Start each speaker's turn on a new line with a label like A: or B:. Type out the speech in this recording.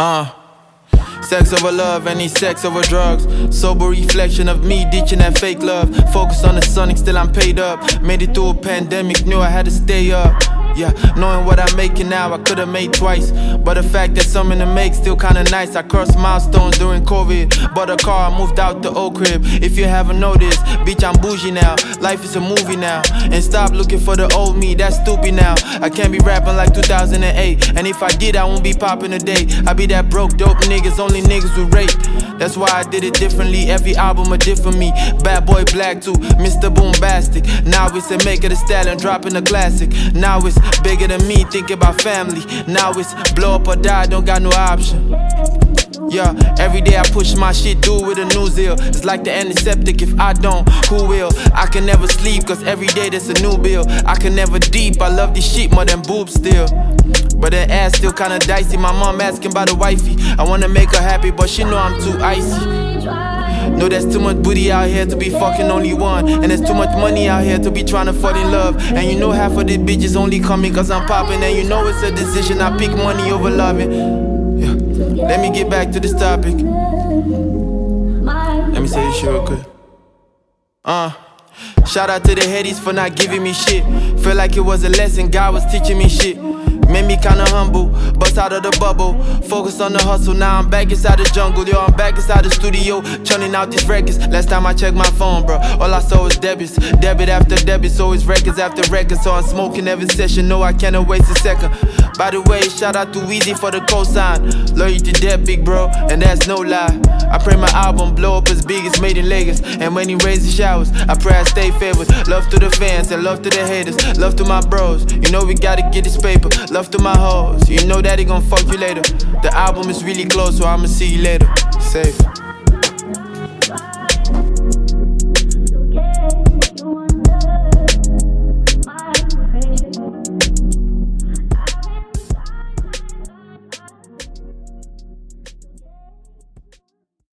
A: Sex over love, any sex over drugs. Sober reflection of me ditching that fake love. Focus on the Sonic, still I'm paid up. Made it through a pandemic, knew I had to stay up. Yeah, knowing what I'm making now, I could've made twice. But the fact that something to make still kinda nice. I crossed milestones during COVID. Bought a car, I moved out the old crib. If you haven't noticed, bitch, I'm bougie now. Life is a movie now. And stop looking for the old me, that's stupid now. I can't be rapping like 2008. And if I did, I won't be popping today. I be that broke, dope niggas, only niggas with rape. That's why I did it differently. Every album a different me. Bad Boy Black too, Mr. Boombastic. Now it's a make of the style and dropping a classic. Now it's bigger than me, think about family. Now it's blow up or die, don't got no option. Yeah, every day I push my shit, do it with a new zeal. It's like the antiseptic, if I don't, who will? I can never sleep, cause every day there's a new bill. I can never deep, I love this shit more than boobs still. But the ass still kinda dicey. My mom asking about the wifey. I wanna make her happy, but she know I'm too icy. No, there's too much booty out here to be fucking only one. And there's too much money out here to be trying to fall in love. And you know half of the bitches only coming cause I'm popping. And you know it's a decision, I pick money over loving. Yeah. Let me get back to this topic. Let me say this shit real quick. Shout out to the headies for not giving me shit. Feel like it was a lesson, God was teaching me shit. Made me kinda humble, bust out of the bubble. Focus on the hustle, now I'm back inside the jungle. Yo, I'm back inside the studio, churning out these records. Last time I checked my phone, bro, all I saw was debits. Debit after debit, so it's records after records. So I'm smoking every session, no, I cannot waste a second. By the way, shout out to Weezy for the cosign. Loyal to that big bro, and that's no lie. I pray my album blow up as big as Made in Lagos. And when he raise the showers, I pray I stay favored. Love to the fans and love to the haters. Love to my bros, you know we gotta get this paper. Love to my hoes, you know that he gon' fuck you later. The album is really close, so I'ma see you later. Safe.